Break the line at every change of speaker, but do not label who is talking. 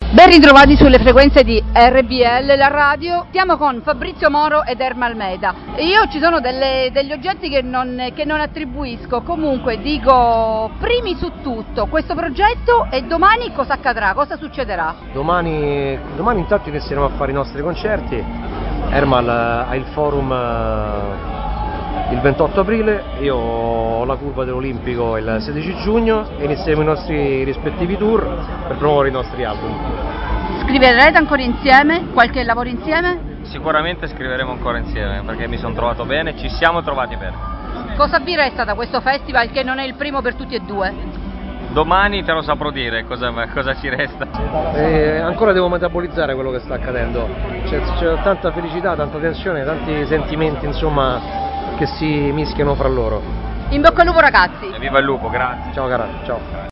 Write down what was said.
Ben ritrovati sulle frequenze di RBL, la radio. Siamo con Fabrizio Moro ed Erma Almeida. Io ci sono degli oggetti che non attribuisco, comunque dico primi su tutto questo progetto e domani cosa accadrà, cosa succederà?
Domani intanto inizieremo a fare i nostri concerti. Erma ha il forum il 28 aprile, io ho la curva dell'Olimpico il 16 giugno e inizieremo i nostri rispettivi tour per promuovere i nostri album.
Scriverete ancora insieme? Qualche lavoro insieme?
Sicuramente scriveremo ancora insieme perché mi sono trovato bene, ci siamo trovati bene.
Cosa vi resta da questo festival che non è il primo per tutti e due?
Domani te lo saprò dire cosa ci resta.
Ancora devo metabolizzare quello che sta accadendo, c'è tanta felicità, tanta tensione, tanti sentimenti insomma che si mischiano fra loro.
In bocca al lupo ragazzi!
E viva il lupo, grazie!
Ciao cara, ciao!